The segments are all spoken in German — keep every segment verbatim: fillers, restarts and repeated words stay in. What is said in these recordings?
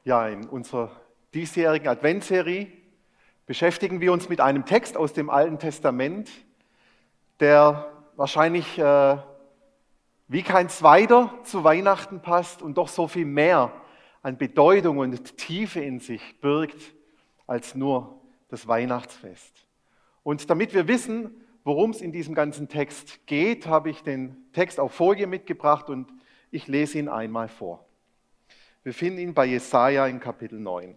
Ja, in unserer diesjährigen Adventsserie beschäftigen wir uns mit einem Text aus dem Alten Testament, der wahrscheinlich äh, wie kein zweiter zu Weihnachten passt und doch so viel mehr an Bedeutung und Tiefe in sich birgt als nur das Weihnachtsfest. Und damit wir wissen, worum es in diesem ganzen Text geht, habe ich den Text auf Folie mitgebracht und ich lese ihn einmal vor. Wir finden ihn bei Jesaja in Kapitel neun.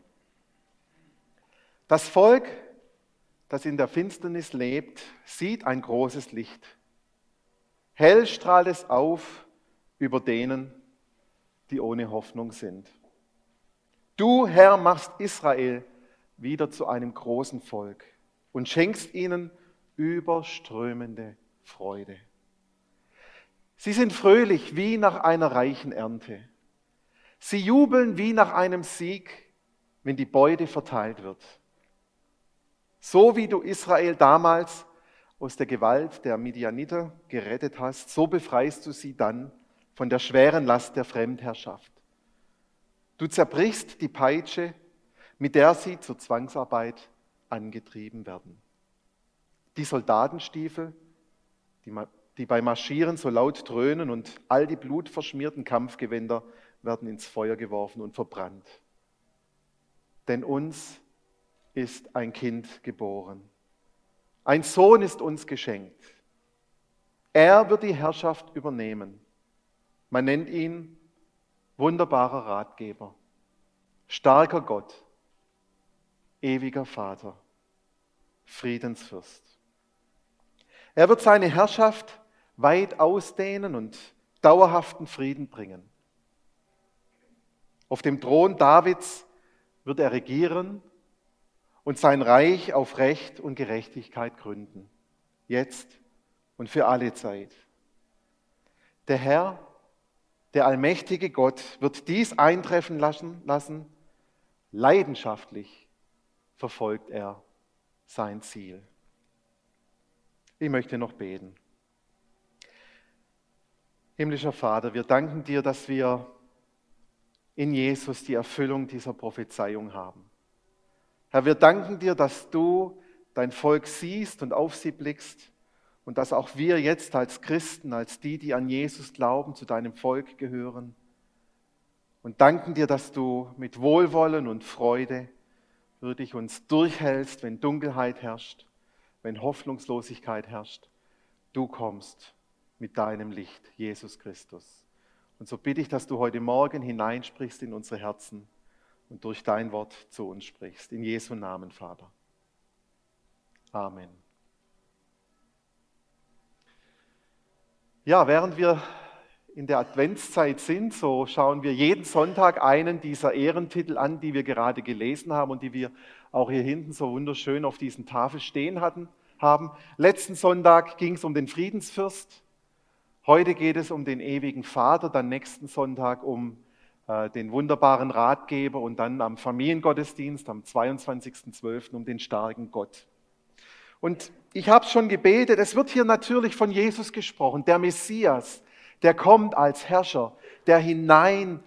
Das Volk, das in der Finsternis lebt, sieht ein großes Licht. Hell strahlt es auf über denen, die ohne Hoffnung sind. Du, Herr, machst Israel wieder zu einem großen Volk und schenkst ihnen überströmende Freude. Sie sind fröhlich wie nach einer reichen Ernte. Sie jubeln wie nach einem Sieg, wenn die Beute verteilt wird. So wie du Israel damals aus der Gewalt der Midianiter gerettet hast, so befreist du sie dann von der schweren Last der Fremdherrschaft. Du zerbrichst die Peitsche, mit der sie zur Zwangsarbeit angetrieben werden. Die Soldatenstiefel, die, die beim Marschieren so laut dröhnen, und all die blutverschmierten Kampfgewänder werden ins Feuer geworfen und verbrannt. Denn uns ist ein Kind geboren. Ein Sohn ist uns geschenkt. Er wird die Herrschaft übernehmen. Man nennt ihn wunderbarer Ratgeber, starker Gott, ewiger Vater, Friedensfürst. Er wird seine Herrschaft weit ausdehnen und dauerhaften Frieden bringen. Auf dem Thron Davids wird er regieren und sein Reich auf Recht und Gerechtigkeit gründen, jetzt und für alle Zeit. Der Herr, der allmächtige Gott, wird dies eintreffen lassen, lassen. Leidenschaftlich verfolgt er sein Ziel. Ich möchte noch beten. Himmlischer Vater, wir danken dir, dass wir in Jesus die Erfüllung dieser Prophezeiung haben. Herr, wir danken dir, dass du dein Volk siehst und auf sie blickst und dass auch wir jetzt als Christen, als die, die an Jesus glauben, zu deinem Volk gehören. Und danken dir, dass du mit Wohlwollen und Freude wirklich uns durchhältst, wenn Dunkelheit herrscht, wenn Hoffnungslosigkeit herrscht. Du kommst mit deinem Licht, Jesus Christus. Und so bitte ich, dass du heute Morgen hineinsprichst in unsere Herzen und durch dein Wort zu uns sprichst. In Jesu Namen, Vater. Amen. Ja, während wir in der Adventszeit sind, so schauen wir jeden Sonntag einen dieser Ehrentitel an, die wir gerade gelesen haben und die wir auch hier hinten so wunderschön auf diesen Tafeln stehen hatten, haben. Letzten Sonntag ging es um den Friedensfürst. Heute geht es um den ewigen Vater, dann nächsten Sonntag um äh, den wunderbaren Ratgeber und dann am Familiengottesdienst am zweiundzwanzigsten zwölften um den starken Gott. Und ich habe schon gebetet, es wird hier natürlich von Jesus gesprochen, der Messias, der kommt als Herrscher, der hineinbricht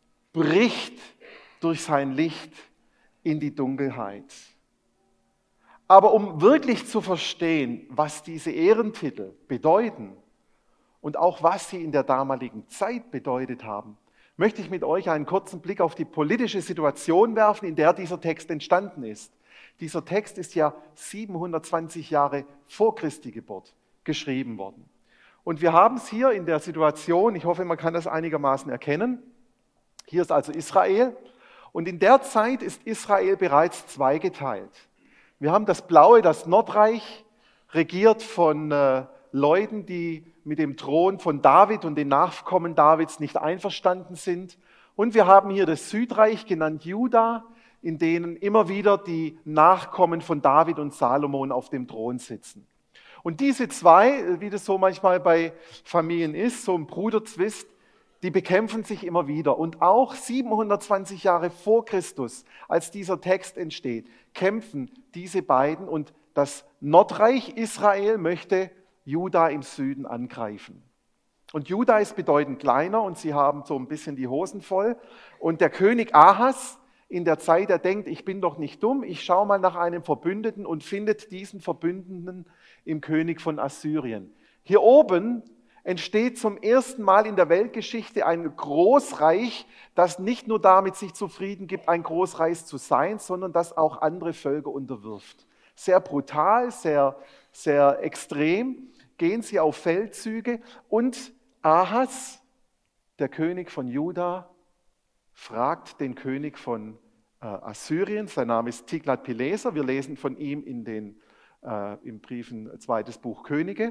durch sein Licht in die Dunkelheit. Aber um wirklich zu verstehen, was diese Ehrentitel bedeuten, und auch was sie in der damaligen Zeit bedeutet haben, möchte ich mit euch einen kurzen Blick auf die politische Situation werfen, in der dieser Text entstanden ist. Dieser Text ist ja siebenhundertzwanzig Jahre vor Christi Geburt geschrieben worden. Und wir haben es hier in der Situation, ich hoffe, man kann das einigermaßen erkennen, hier ist also Israel, und in der Zeit ist Israel bereits zweigeteilt. Wir haben das Blaue, das Nordreich, regiert von äh, Leuten, die mit dem Thron von David und den Nachkommen Davids nicht einverstanden sind. Und wir haben hier das Südreich, genannt Juda, in denen immer wieder die Nachkommen von David und Salomon auf dem Thron sitzen. Und diese zwei, wie das so manchmal bei Familien ist, so ein Bruderzwist, die bekämpfen sich immer wieder. Und auch siebenhundertzwanzig Jahre vor Christus, als dieser Text entsteht, kämpfen diese beiden, und das Nordreich Israel möchte Juda im Süden angreifen. Und Juda ist bedeutend kleiner und sie haben so ein bisschen die Hosen voll. Und der König Ahas, in der Zeit, er denkt, ich bin doch nicht dumm, ich schaue mal nach einem Verbündeten und findet diesen Verbündeten im König von Assyrien. Hier oben entsteht zum ersten Mal in der Weltgeschichte ein Großreich, das nicht nur damit sich zufrieden gibt, ein Großreich zu sein, sondern das auch andere Völker unterwirft. Sehr brutal, sehr, sehr extrem gehen sie auf Feldzüge und Ahas, der König von Juda, fragt den König von äh, Assyrien, sein Name ist Tiglat-Pileser, wir lesen von ihm in den, äh, im Briefen zweites Buch Könige.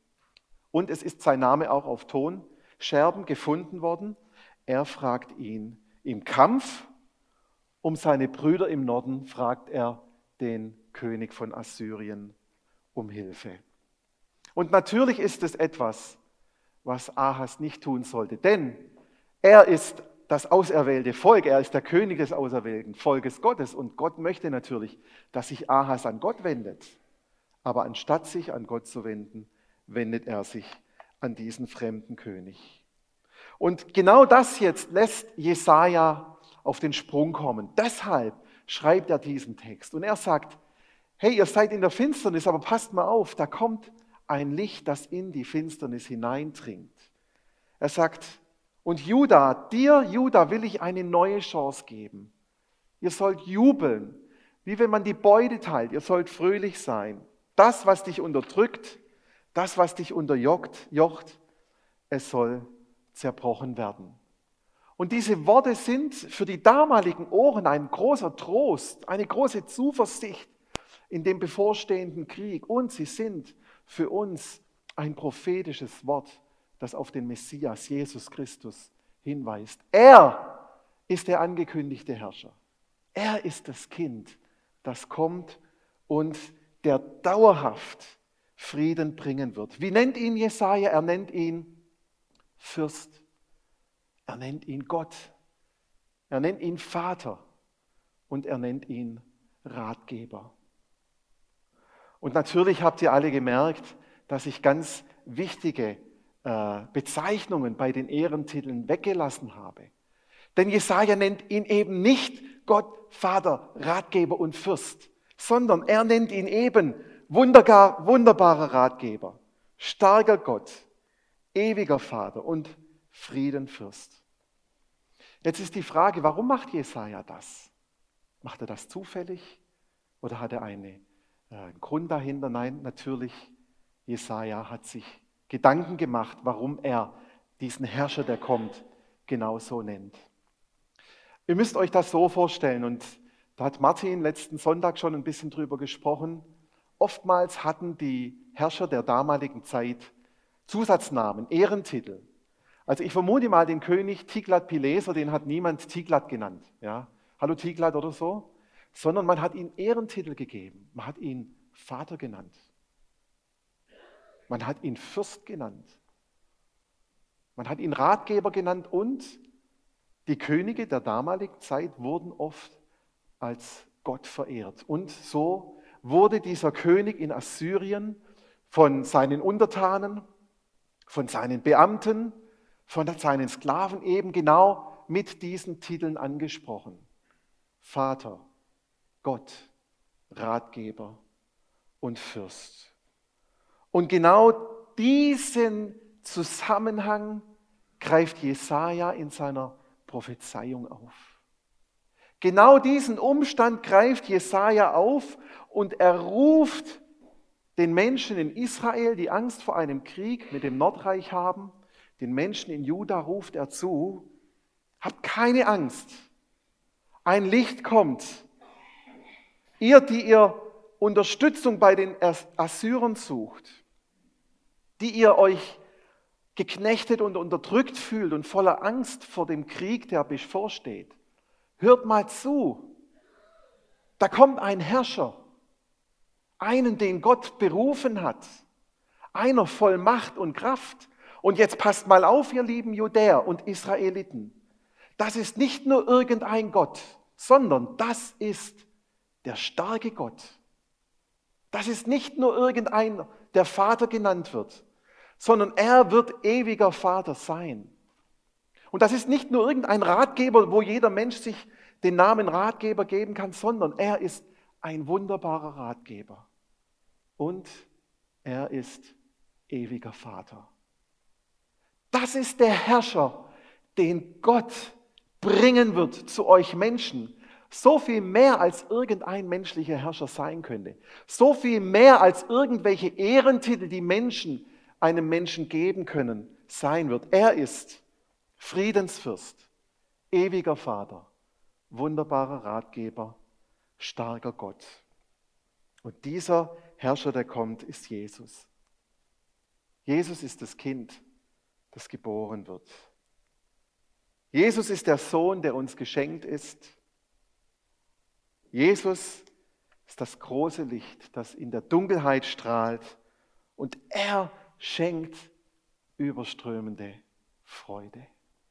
Und es ist sein Name auch auf Tonscherben gefunden worden. Er fragt ihn im Kampf um seine Brüder im Norden, fragt er den König von Assyrien um Hilfe. Und natürlich ist es etwas, was Ahas nicht tun sollte, denn er ist das auserwählte Volk, er ist der König des auserwählten Volkes Gottes und Gott möchte natürlich, dass sich Ahas an Gott wendet. Aber anstatt sich an Gott zu wenden, wendet er sich an diesen fremden König. Und genau das jetzt lässt Jesaja auf den Sprung kommen. Deshalb schreibt er diesen Text. Und er sagt, hey, ihr seid in der Finsternis, aber passt mal auf, da kommt ein Licht, das in die Finsternis hineindringt. Er sagt, und Juda, dir, Juda, will ich eine neue Chance geben. Ihr sollt jubeln, wie wenn man die Beute teilt. Ihr sollt fröhlich sein. Das, was dich unterdrückt, das, was dich unterjocht, jocht, es soll zerbrochen werden. Und diese Worte sind für die damaligen Ohren ein großer Trost, eine große Zuversicht in dem bevorstehenden Krieg. Und sie sind für uns ein prophetisches Wort, das auf den Messias, Jesus Christus, hinweist. Er ist der angekündigte Herrscher. Er ist das Kind, das kommt und der dauerhaft Frieden bringen wird. Wie nennt ihn Jesaja? Er nennt ihn Fürst. Er nennt ihn Gott. Er nennt ihn Vater. Und er nennt ihn Ratgeber. Und natürlich habt ihr alle gemerkt, dass ich ganz wichtige äh, Bezeichnungen bei den Ehrentiteln weggelassen habe. Denn Jesaja nennt ihn eben nicht Gott, Vater, Ratgeber und Fürst, sondern er nennt ihn eben wunderbar, wunderbarer Ratgeber, starker Gott, ewiger Vater und Friedenfürst. Jetzt ist die Frage, warum macht Jesaja das? Macht er das zufällig oder hat er eine, äh, einen Grund dahinter? Nein, natürlich, Jesaja hat sich Gedanken gemacht, warum er diesen Herrscher, der kommt, genau so nennt. Ihr müsst euch das so vorstellen, und da hat Martin letzten Sonntag schon ein bisschen drüber gesprochen. Oftmals hatten die Herrscher der damaligen Zeit Zusatznamen, Ehrentitel. Also ich vermute mal, den König Tiglat-Pileser, den hat niemand Tiglat genannt. Ja? Hallo Tiglat oder so. Sondern man hat ihm Ehrentitel gegeben. Man hat ihn Vater genannt. Man hat ihn Fürst genannt. Man hat ihn Ratgeber genannt und die Könige der damaligen Zeit wurden oft als Gott verehrt. Und so wurde dieser König in Assyrien von seinen Untertanen, von seinen Beamten, von seinen Sklaven eben genau mit diesen Titeln angesprochen. Vater, Gott, Ratgeber und Fürst. Und genau diesen Zusammenhang greift Jesaja in seiner Prophezeiung auf. Genau diesen Umstand greift Jesaja auf und er ruft den Menschen in Israel, die Angst vor einem Krieg mit dem Nordreich haben, den Menschen in Juda ruft er zu, habt keine Angst, ein Licht kommt. Ihr, die ihr Unterstützung bei den Assyrern sucht, die ihr euch geknechtet und unterdrückt fühlt und voller Angst vor dem Krieg, der bevorsteht, hört mal zu. Da kommt ein Herrscher, einen, den Gott berufen hat, einer voll Macht und Kraft. Und jetzt passt mal auf, ihr lieben Judäer und Israeliten. Das ist nicht nur irgendein Gott, sondern das ist der starke Gott. Das ist nicht nur irgendein, der Vater genannt wird, sondern er wird ewiger Vater sein. Und das ist nicht nur irgendein Ratgeber, wo jeder Mensch sich den Namen Ratgeber geben kann, sondern er ist ein wunderbarer Ratgeber. Und er ist ewiger Vater. Das ist der Herrscher, den Gott bringen wird zu euch Menschen. So viel mehr als irgendein menschlicher Herrscher sein könnte. So viel mehr als irgendwelche Ehrentitel, die Menschen einem Menschen geben können, sein wird. Er ist Friedensfürst, ewiger Vater, wunderbarer Ratgeber, starker Gott. Und dieser Herrscher, der kommt, ist Jesus. Jesus ist das Kind, das geboren wird. Jesus ist der Sohn, der uns geschenkt ist. Jesus ist das große Licht, das in der Dunkelheit strahlt. Und er schenkt überströmende Freude.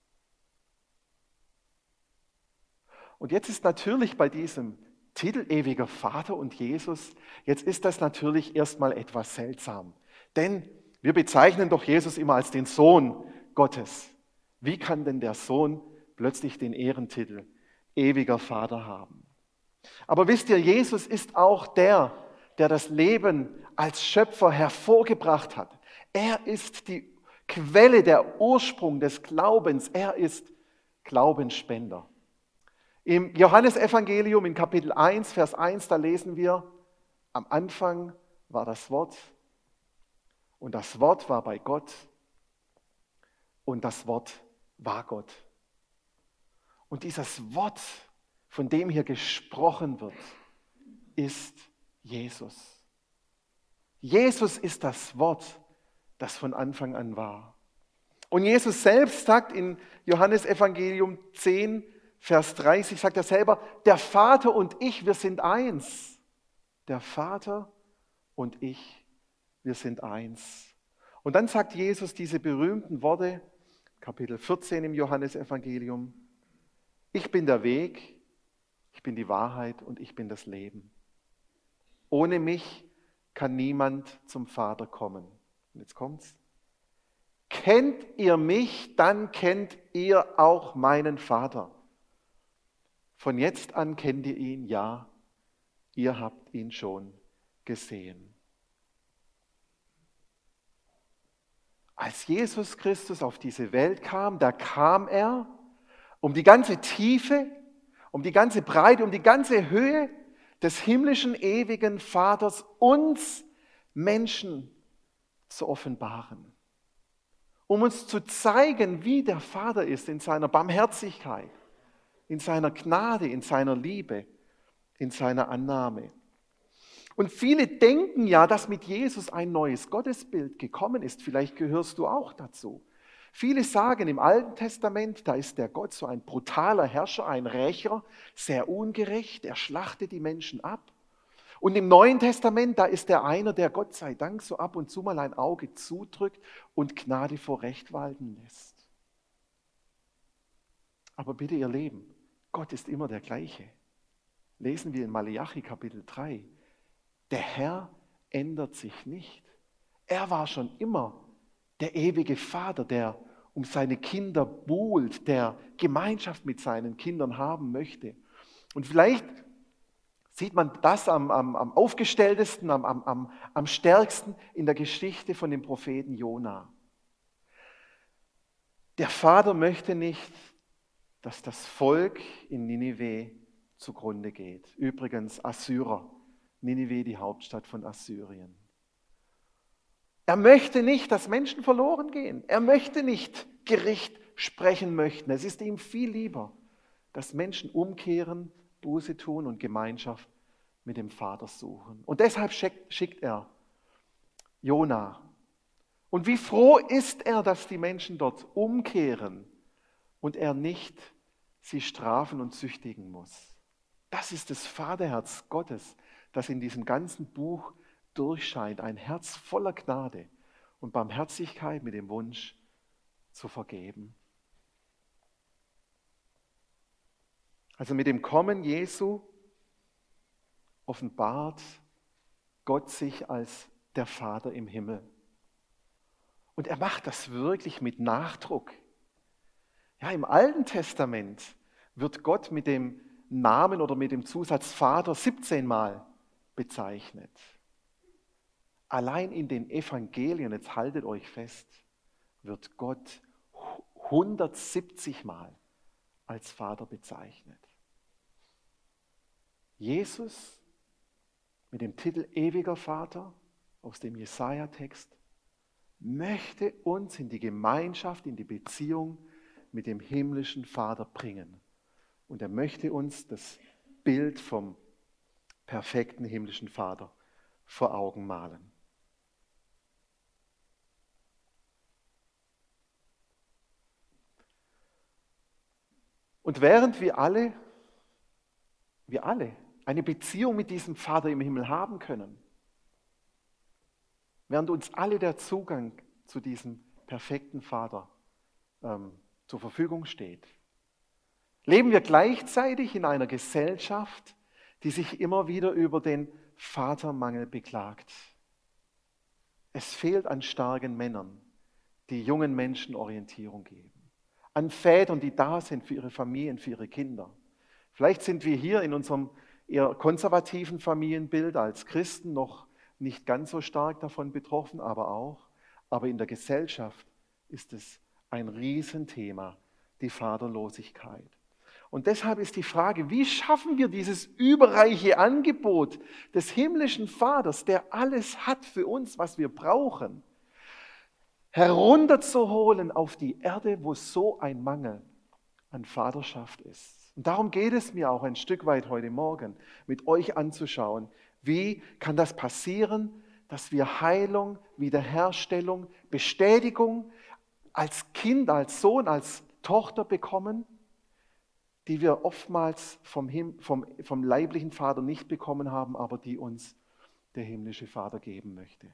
Und jetzt ist natürlich bei diesem Titel ewiger Vater und Jesus, jetzt ist das natürlich erstmal etwas seltsam. Denn wir bezeichnen doch Jesus immer als den Sohn Gottes. Wie kann denn der Sohn plötzlich den Ehrentitel ewiger Vater haben? Aber wisst ihr, Jesus ist auch der, der das Leben als Schöpfer hervorgebracht hat. Er ist die Quelle, der Ursprung des Glaubens. Er ist Glaubensspender. Im Johannesevangelium in Kapitel eins, Vers eins, da lesen wir, am Anfang war das Wort und das Wort war bei Gott und das Wort war Gott. Und dieses Wort, von dem hier gesprochen wird, ist Jesus. Jesus ist das Wort, das von Anfang an war. Und Jesus selbst sagt in Johannesevangelium zehn, Vers dreißig, sagt er selber, der Vater und ich, wir sind eins. Der Vater und ich, wir sind eins. Und dann sagt Jesus diese berühmten Worte, Kapitel vierzehn im Johannesevangelium, ich bin der Weg, ich bin die Wahrheit und ich bin das Leben. Ohne mich kann niemand zum Vater kommen. Und jetzt kommt's. Kennt ihr mich, dann kennt ihr auch meinen Vater. Von jetzt an kennt ihr ihn, ja, ihr habt ihn schon gesehen. Als Jesus Christus auf diese Welt kam, da kam er, um die ganze Tiefe, um die ganze Breite, um die ganze Höhe des himmlischen ewigen Vaters uns Menschen zu offenbaren. Um uns zu zeigen, wie der Vater ist in seiner Barmherzigkeit, in seiner Gnade, in seiner Liebe, in seiner Annahme. Und viele denken ja, dass mit Jesus ein neues Gottesbild gekommen ist. Vielleicht gehörst du auch dazu. Viele sagen, im Alten Testament, da ist der Gott so ein brutaler Herrscher, ein Rächer, sehr ungerecht, er schlachtet die Menschen ab. Und im Neuen Testament, da ist er einer, der Gott sei Dank so ab und zu mal ein Auge zudrückt und Gnade vor Recht walten lässt. Aber bitte, ihr Lieben, Gott ist immer der gleiche. Lesen wir in Maleachi Kapitel drei. Der Herr ändert sich nicht. Er war schon immer der ewige Vater, der um seine Kinder buhlt, der Gemeinschaft mit seinen Kindern haben möchte. Und vielleicht sieht man das am, am, am aufgestelltesten, am, am, am stärksten in der Geschichte von dem Propheten Jona. Der Vater möchte nicht, dass das Volk in Ninive zugrunde geht. Übrigens Assyrer, Ninive die Hauptstadt von Assyrien. Er möchte nicht, dass Menschen verloren gehen. Er möchte nicht Gericht sprechen möchten. Es ist ihm viel lieber, dass Menschen umkehren, Buße tun und Gemeinschaft mit dem Vater suchen. Und deshalb schickt er Jona. Und wie froh ist er, dass die Menschen dort umkehren und er nicht sie strafen und züchtigen muss. Das ist das Vaterherz Gottes, das in diesem ganzen Buch durchscheint. Ein Herz voller Gnade und Barmherzigkeit mit dem Wunsch zu vergeben. Also mit dem Kommen Jesu offenbart Gott sich als der Vater im Himmel. Und er macht das wirklich mit Nachdruck. Ja, im Alten Testament wird Gott mit dem Namen oder mit dem Zusatz Vater siebzehn Mal bezeichnet. Allein in den Evangelien, jetzt haltet euch fest, wird Gott hundertsiebzig Mal als Vater bezeichnet. Jesus mit dem Titel Ewiger Vater aus dem Jesaja-Text möchte uns in die Gemeinschaft, in die Beziehung mit dem himmlischen Vater bringen. Und er möchte uns das Bild vom perfekten himmlischen Vater vor Augen malen. Und während wir alle, wir alle eine Beziehung mit diesem Vater im Himmel haben können, während uns alle der Zugang zu diesem perfekten Vater ähm, zur Verfügung steht, leben wir gleichzeitig in einer Gesellschaft, die sich immer wieder über den Vatermangel beklagt. Es fehlt an starken Männern, die jungen Menschen Orientierung geben. An Vätern, die da sind für ihre Familien, für ihre Kinder. Vielleicht sind wir hier in unserem eher konservativen Familienbild als Christen noch nicht ganz so stark davon betroffen, aber auch. Aber in der Gesellschaft ist es ein Riesenthema, die Vaterlosigkeit. Und deshalb ist die Frage, wie schaffen wir dieses überreiche Angebot des himmlischen Vaters, der alles hat für uns, was wir brauchen, herunterzuholen auf die Erde, wo so ein Mangel an Vaterschaft ist. Und darum geht es mir auch ein Stück weit heute Morgen, mit euch anzuschauen, wie kann das passieren, dass wir Heilung, Wiederherstellung, Bestätigung als Kind, als Sohn, als Tochter bekommen, die wir oftmals vom, Him- vom, vom leiblichen Vater nicht bekommen haben, aber die uns der himmlische Vater geben möchte.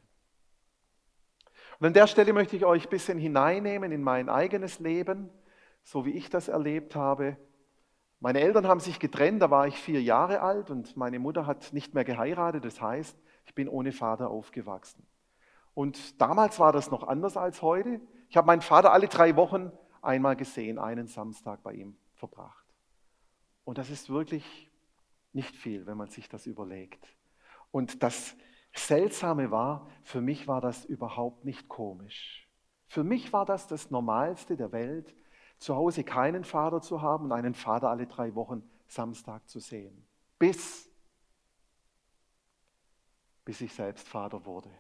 Und an der Stelle möchte ich euch ein bisschen hineinnehmen in mein eigenes Leben, so wie ich das erlebt habe. Meine Eltern haben sich getrennt, da war ich vier Jahre alt und meine Mutter hat nicht mehr geheiratet, das heißt, ich bin ohne Vater aufgewachsen. Und damals war das noch anders als heute. Ich habe meinen Vater alle drei Wochen einmal gesehen, einen Samstag bei ihm verbracht. Und das ist wirklich nicht viel, wenn man sich das überlegt. Und das Seltsame war, für mich war das überhaupt nicht komisch. Für mich war das das Normalste der Welt, zu Hause keinen Vater zu haben und einen Vater alle drei Wochen Samstag zu sehen. Bis, bis ich selbst Vater wurde.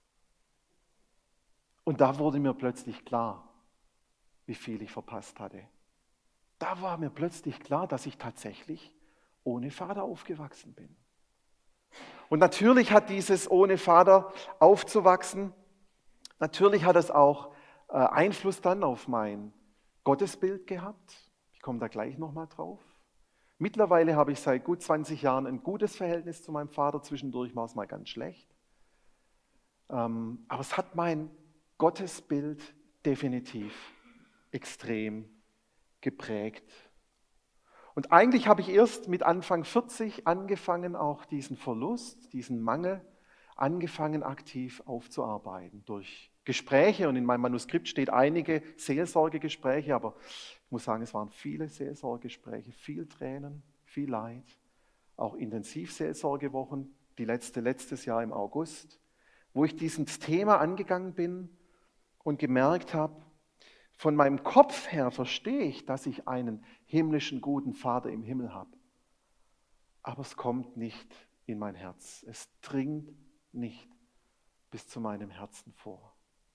Und da wurde mir plötzlich klar, wie viel ich verpasst hatte. Da war mir plötzlich klar, dass ich tatsächlich ohne Vater aufgewachsen bin. Und natürlich hat dieses ohne Vater aufzuwachsen, natürlich hat es auch äh, Einfluss dann auf mein Gottesbild gehabt. Ich komme da gleich nochmal drauf. Mittlerweile habe ich seit gut zwanzig Jahren ein gutes Verhältnis zu meinem Vater. Zwischendurch war es mal ganz schlecht. Ähm, aber es hat mein Gottesbild definitiv extrem geprägt. Und eigentlich habe ich erst mit Anfang vierzig angefangen, auch diesen Verlust, diesen Mangel, angefangen aktiv aufzuarbeiten durch Gespräche. Und in meinem Manuskript steht einige Seelsorgegespräche, aber ich muss sagen, es waren viele Seelsorgegespräche, viel Tränen, viel Leid, auch Intensivseelsorgewochen, die letzte letztes Jahr im August, wo ich dieses Thema angegangen bin und gemerkt habe, von meinem Kopf her verstehe ich, dass ich einen himmlischen, guten Vater im Himmel habe. Aber es kommt nicht in mein Herz. Es dringt nicht bis zu meinem Herzen vor.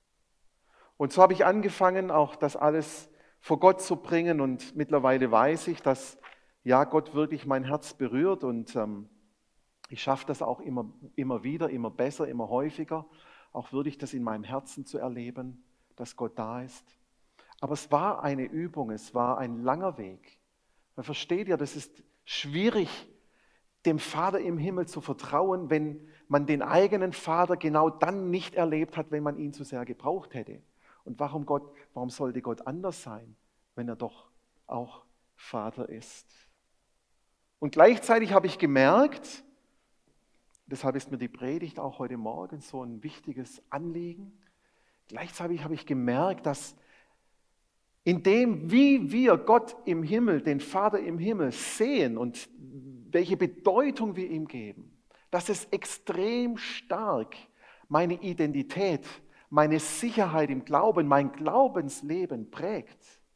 Und so habe ich angefangen, auch das alles vor Gott zu bringen. Und mittlerweile weiß ich, dass ja Gott wirklich mein Herz berührt. Und ähm, ich schaffe das auch immer, immer wieder, immer besser, immer häufiger. Auch wirklich das in meinem Herzen zu erleben, dass Gott da ist. Aber es war eine Übung, es war ein langer Weg. Man versteht ja, das ist schwierig, dem Vater im Himmel zu vertrauen, wenn man den eigenen Vater genau dann nicht erlebt hat, wenn man ihn zu sehr gebraucht hätte. Und warum Gott, warum sollte Gott anders sein, wenn er doch auch Vater ist? Und gleichzeitig habe ich gemerkt, deshalb ist mir die Predigt auch heute Morgen so ein wichtiges Anliegen, gleichzeitig habe ich gemerkt, dass In dem, wie wir Gott im Himmel, den Vater im Himmel sehen und welche Bedeutung wir ihm geben, dass es extrem stark meine Identität, meine Sicherheit im Glauben, mein Glaubensleben prägt.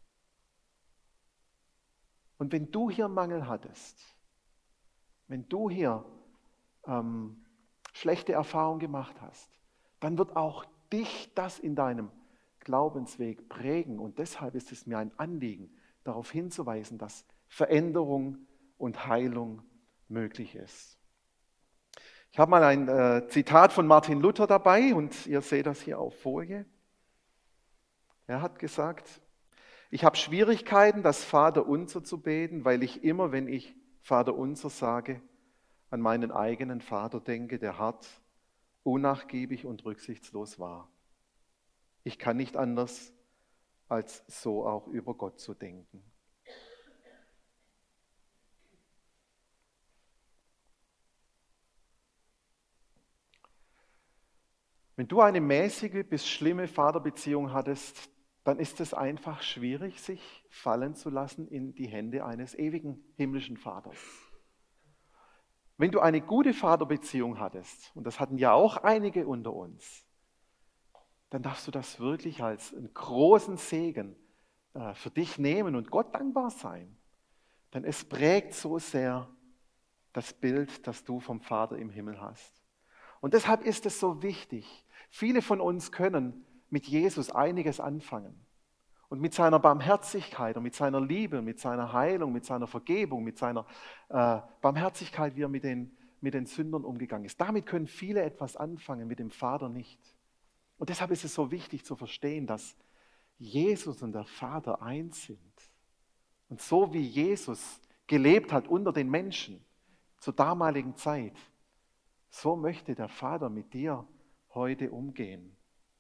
Und wenn du hier Mangel hattest, wenn du hier ähm, schlechte Erfahrungen gemacht hast, dann wird auch dich das in deinem Glaubensweg prägen. Und deshalb ist es mir ein Anliegen, darauf hinzuweisen, dass Veränderung und Heilung möglich ist. Ich habe mal ein äh, Zitat von Martin Luther dabei und ihr seht das hier auf Folie. Er hat gesagt, ich habe Schwierigkeiten, das Vaterunser zu beten, weil ich immer, wenn ich Vaterunser sage, an meinen eigenen Vater denke, der hart, unnachgiebig und rücksichtslos war. Ich kann nicht anders, als so auch über Gott zu denken. Wenn du eine mäßige bis schlimme Vaterbeziehung hattest, dann ist es einfach schwierig, sich fallen zu lassen in die Hände eines ewigen himmlischen Vaters. Wenn du eine gute Vaterbeziehung hattest, und das hatten ja auch einige unter uns, dann darfst du das wirklich als einen großen Segen äh, für dich nehmen und Gott dankbar sein. Denn es prägt so sehr das Bild, das du vom Vater im Himmel hast. Und deshalb ist es so wichtig. Viele von uns können mit Jesus einiges anfangen. Und mit seiner Barmherzigkeit und mit seiner Liebe, mit seiner Heilung, mit seiner Vergebung, mit seiner äh, Barmherzigkeit, wie er mit den, mit den Sündern umgegangen ist. Damit können viele etwas anfangen, mit dem Vater nicht. Und deshalb ist es so wichtig zu verstehen, dass Jesus und der Vater eins sind. Und so wie Jesus gelebt hat unter den Menschen zur damaligen Zeit, so möchte der Vater mit dir heute umgehen.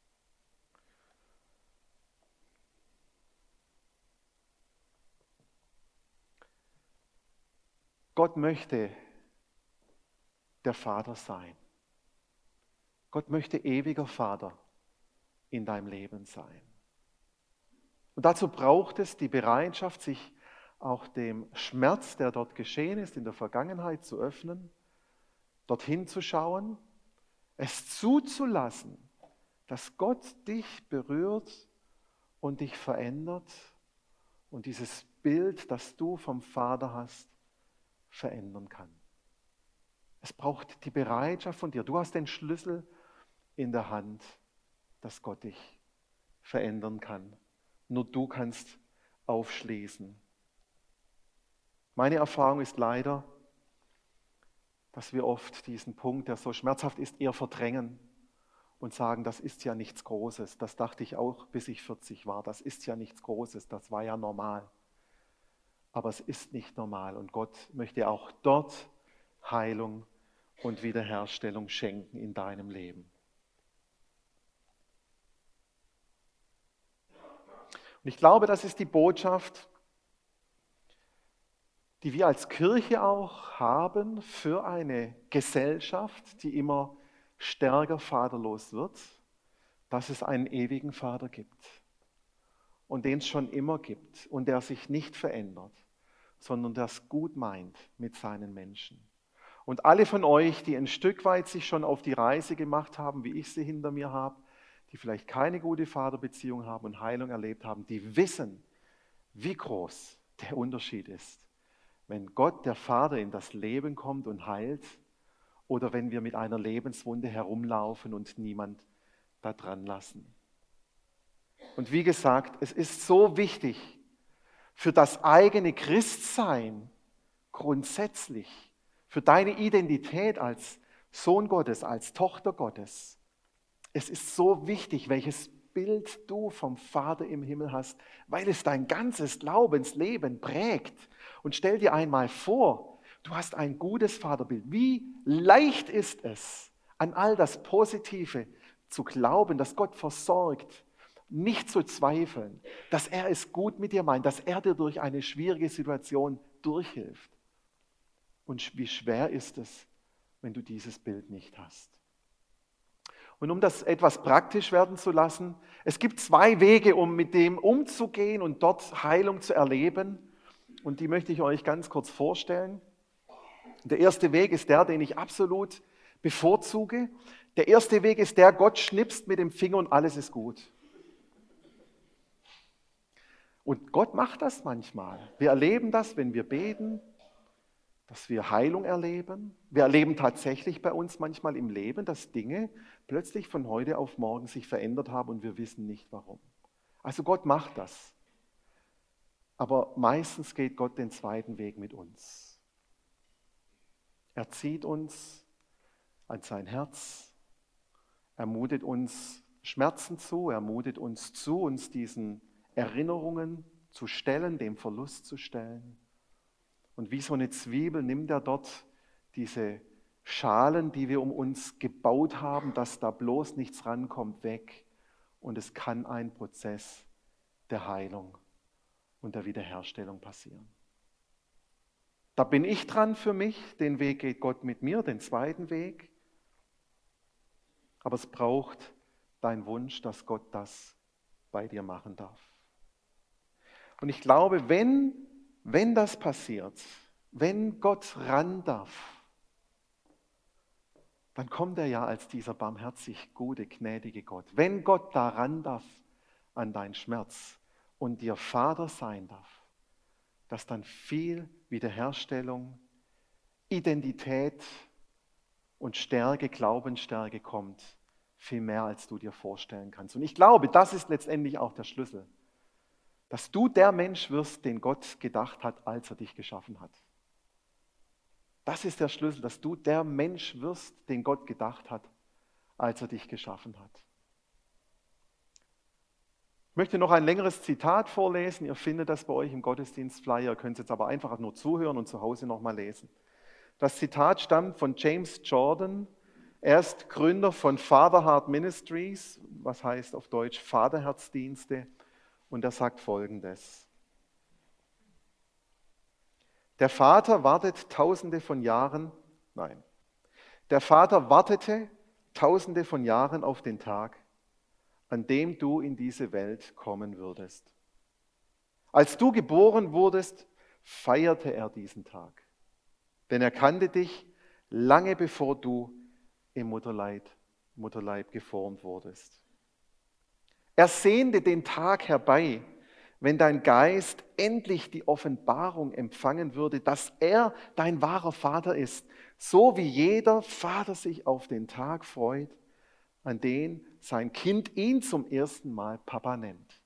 Gott möchte der Vater sein. Gott möchte ewiger Vater in deinem Leben sein. Und dazu braucht es die Bereitschaft, sich auch dem Schmerz, der dort geschehen ist, in der Vergangenheit zu öffnen, dorthin zu schauen, es zuzulassen, dass Gott dich berührt und dich verändert und dieses Bild, das du vom Vater hast, verändern kann. Es braucht die Bereitschaft von dir. Du hast den Schlüssel in der Hand, dass Gott dich verändern kann. Nur du kannst aufschließen. Meine Erfahrung ist leider, dass wir oft diesen Punkt, der so schmerzhaft ist, eher verdrängen und sagen, das ist ja nichts Großes. Das dachte ich auch, bis ich vierzig war. Das ist ja nichts Großes, das war ja normal. Aber es ist nicht normal und Gott möchte auch dort Heilung und Wiederherstellung schenken in deinem Leben. Und ich glaube, das ist die Botschaft, die wir als Kirche auch haben für eine Gesellschaft, die immer stärker vaterlos wird, dass es einen ewigen Vater gibt und den es schon immer gibt und der sich nicht verändert, sondern der es gut meint mit seinen Menschen. Und alle von euch, die ein Stück weit sich schon auf die Reise gemacht haben, wie ich sie hinter mir habe, die vielleicht keine gute Vaterbeziehung haben und Heilung erlebt haben, die wissen, wie groß der Unterschied ist, wenn Gott, der Vater, in das Leben kommt und heilt oder wenn wir mit einer Lebenswunde herumlaufen und niemand da dran lassen. Und wie gesagt, es ist so wichtig für das eigene Christsein grundsätzlich, für deine Identität als Sohn Gottes, als Tochter Gottes. Es ist so wichtig, welches Bild du vom Vater im Himmel hast, weil es dein ganzes Glaubensleben prägt. Und stell dir einmal vor, du hast ein gutes Vaterbild. Wie leicht ist es, an all das Positive zu glauben, dass Gott versorgt, nicht zu zweifeln, dass er es gut mit dir meint, dass er dir durch eine schwierige Situation durchhilft. Und wie schwer ist es, wenn du dieses Bild nicht hast. Und um das etwas praktisch werden zu lassen, es gibt zwei Wege, um mit dem umzugehen und dort Heilung zu erleben. Und die möchte ich euch ganz kurz vorstellen. Der erste Weg ist der, den ich absolut bevorzuge. Der erste Weg ist der, Gott schnipst mit dem Finger und alles ist gut. Und Gott macht das manchmal. Wir erleben das, wenn wir beten, dass wir Heilung erleben. Wir erleben tatsächlich bei uns manchmal im Leben, dass Dinge plötzlich von heute auf morgen sich verändert haben und wir wissen nicht warum. Also Gott macht das. Aber meistens geht Gott den zweiten Weg mit uns. Er zieht uns an sein Herz, er mutet uns Schmerzen zu, er mutet uns zu, uns diesen Erinnerungen zu stellen, dem Verlust zu stellen. Und wie so eine Zwiebel nimmt er dort diese Schalen, die wir um uns gebaut haben, dass da bloß nichts rankommt, weg. Und es kann ein Prozess der Heilung und der Wiederherstellung passieren. Da bin ich dran für mich, den Weg geht Gott mit mir, den zweiten Weg. Aber es braucht dein Wunsch, dass Gott das bei dir machen darf. Und ich glaube, wenn, wenn das passiert, wenn Gott ran darf, dann kommt er ja als dieser barmherzig gute, gnädige Gott. Wenn Gott da ran darf an deinen Schmerz und dir Vater sein darf, dass dann viel Wiederherstellung, Identität und Stärke, Glaubensstärke kommt, viel mehr als du dir vorstellen kannst. Und ich glaube, das ist letztendlich auch der Schlüssel, dass du der Mensch wirst, den Gott gedacht hat, als er dich geschaffen hat. Das ist der Schlüssel, dass du der Mensch wirst, den Gott gedacht hat, als er dich geschaffen hat. Ich möchte noch ein längeres Zitat vorlesen. Ihr findet das bei euch im Gottesdienstflyer. Ihr könnt es jetzt aber einfach nur zuhören und zu Hause nochmal lesen. Das Zitat stammt von James Jordan. Er ist Gründer von Father Heart Ministries, was heißt auf Deutsch Vaterherzdienste. Und er sagt Folgendes. Der Vater wartet tausende von Jahren, nein, der Vater wartete tausende von Jahren auf den Tag, an dem du in diese Welt kommen würdest. Als du geboren wurdest, feierte er diesen Tag, denn er kannte dich lange bevor du im Mutterleib, Mutterleib geformt wurdest. Er sehnte den Tag herbei, wenn dein Geist endlich die Offenbarung empfangen würde, dass er dein wahrer Vater ist, so wie jeder Vater sich auf den Tag freut, an den sein Kind ihn zum ersten Mal Papa nennt.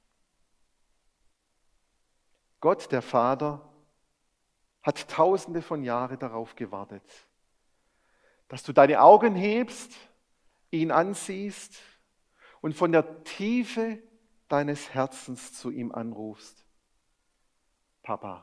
Gott, der Vater, hat tausende von Jahren darauf gewartet, dass du deine Augen hebst, ihn ansiehst und von der Tiefe deines Herzens zu ihm anrufst: Papa.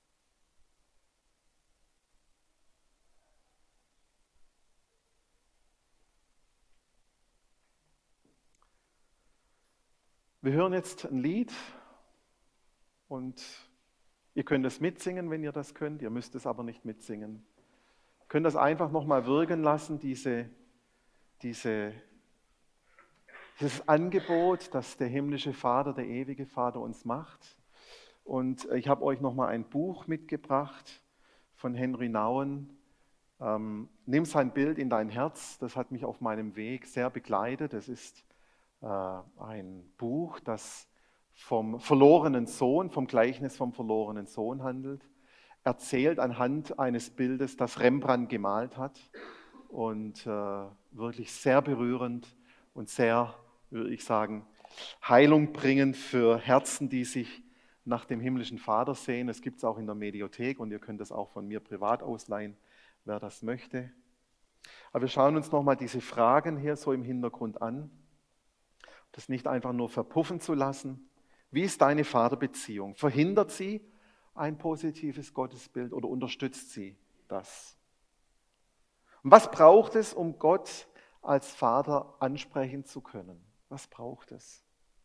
Wir hören jetzt ein Lied und ihr könnt es mitsingen, wenn ihr das könnt. Ihr müsst es aber nicht mitsingen. Ihr könnt das einfach nochmal wirken lassen, diese, diese, dieses Angebot, das der himmlische Vater, der ewige Vater uns macht. Und ich habe euch nochmal ein Buch mitgebracht von Henry Nouwen. Ähm, Nimm sein Bild in dein Herz. Das hat mich auf meinem Weg sehr begleitet. Das ist ein Buch, das vom verlorenen Sohn, vom Gleichnis vom verlorenen Sohn handelt, erzählt anhand eines Bildes, das Rembrandt gemalt hat und äh, wirklich sehr berührend und sehr, würde ich sagen, Heilung bringend für Herzen, die sich nach dem himmlischen Vater sehen. Es gibt es auch in der Mediothek und ihr könnt es auch von mir privat ausleihen, wer das möchte. Aber wir schauen uns nochmal diese Fragen hier so im Hintergrund an. Das nicht einfach nur verpuffen zu lassen. Wie ist deine Vaterbeziehung? Verhindert sie ein positives Gottesbild oder unterstützt sie das? Und was braucht es, um Gott als Vater ansprechen zu können? Was braucht es?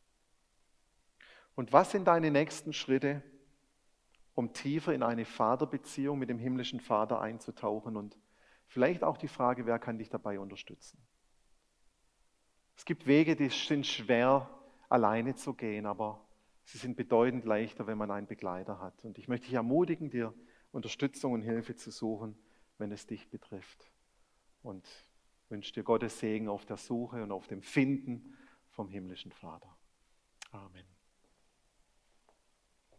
Und was sind deine nächsten Schritte, um tiefer in eine Vaterbeziehung mit dem himmlischen Vater einzutauchen? Und vielleicht auch die Frage, wer kann dich dabei unterstützen? Es gibt Wege, die sind schwer alleine zu gehen, aber sie sind bedeutend leichter, wenn man einen Begleiter hat. Und ich möchte dich ermutigen, dir Unterstützung und Hilfe zu suchen, wenn es dich betrifft. Und wünsche dir Gottes Segen auf der Suche und auf dem Finden vom himmlischen Vater. Amen.